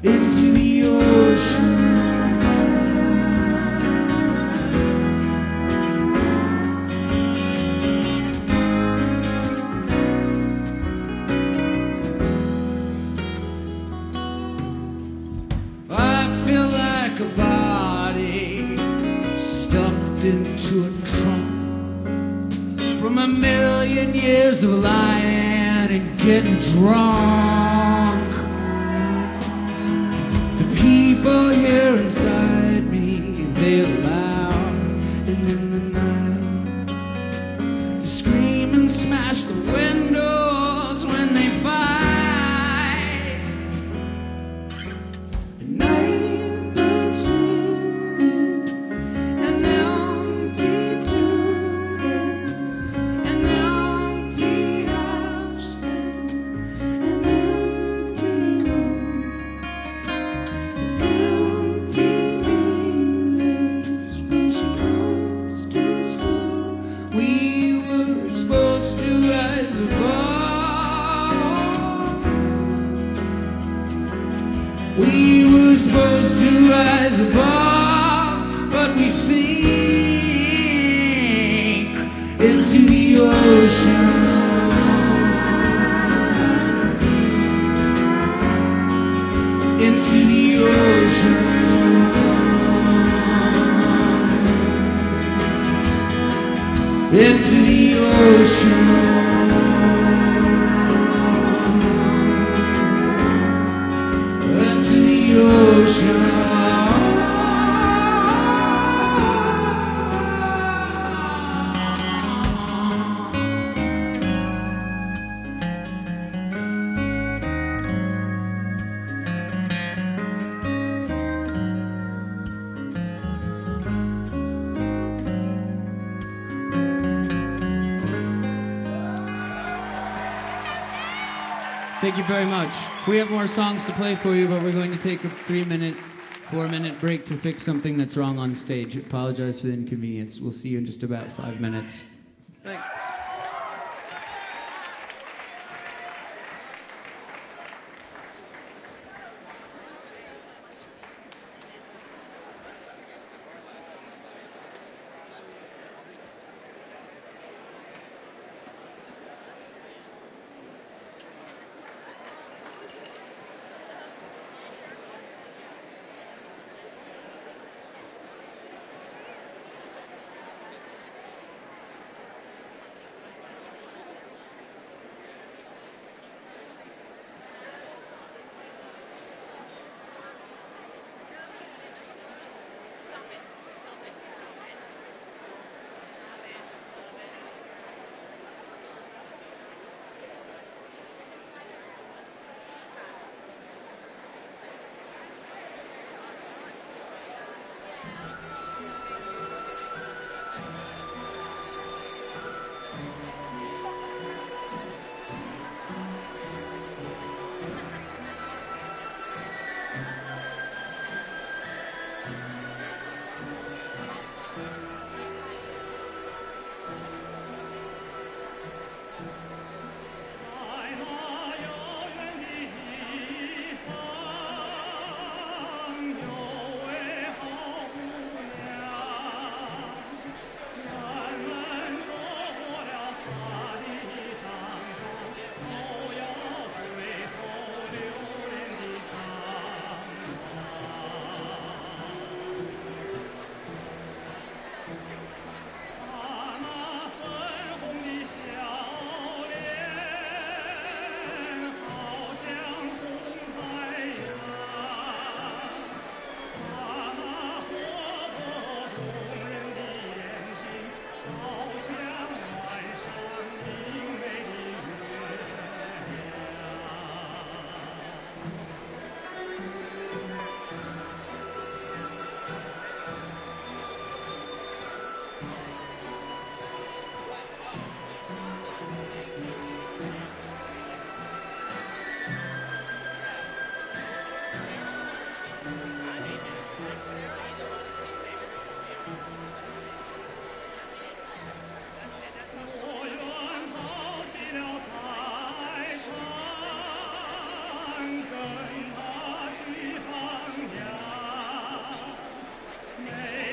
into the ocean. A body stuffed into a trunk from a million years of lying and getting drunk. The people here inside me, they loud, and in the night they scream and smash the windows when they fight. We were supposed to rise above, but we sink into the ocean. Into the ocean. Into the ocean. Thank you very much. We have more songs to play for you, but we're going to take a 3-minute, 4-minute break to fix something that's wrong on stage. Apologize for the inconvenience. We'll see you in just about 5 minutes. Thanks. 西方呀，美